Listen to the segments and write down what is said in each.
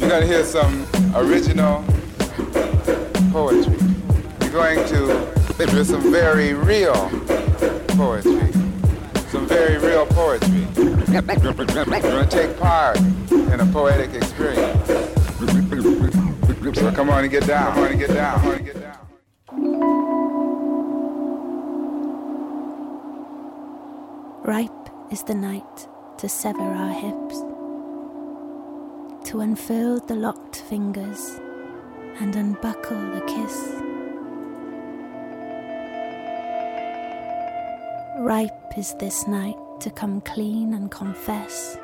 You're going to hear some original poetry. You're going to hear some very real poetry. Some very real poetry. You're going to take part in a poetic experience. So come on and get down. Come on and get down. Come on and get down. Ripe is the night to sever our hips, to unfurl the locked fingers and unbuckle the kiss. Ripe is this night to come clean and confess,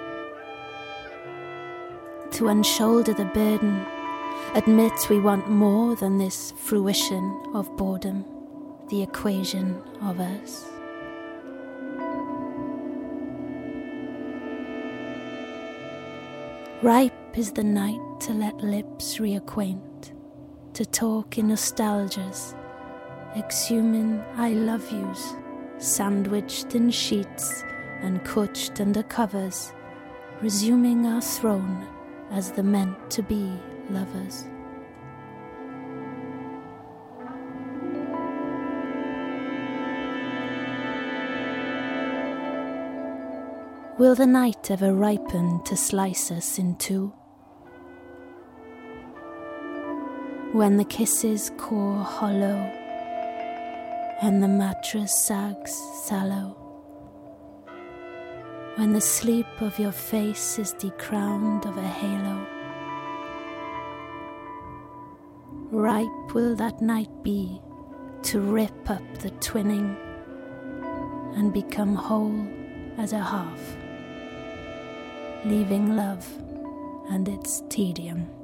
to unshoulder the burden, admit we want more than this fruition of boredom, the equation of us. Ripe is the night to let lips reacquaint, to talk in nostalgias, exhuming I love yous, sandwiched in sheets and couched under covers, resuming our throne as the meant-to-be lovers. Will the night ever ripen to slice us in two? When the kisses core hollow and the mattress sags sallow, when the sleep of your face is decrowned of a halo, ripe will that night be to rip up the twinning and become whole as a half, leaving love and its tedium.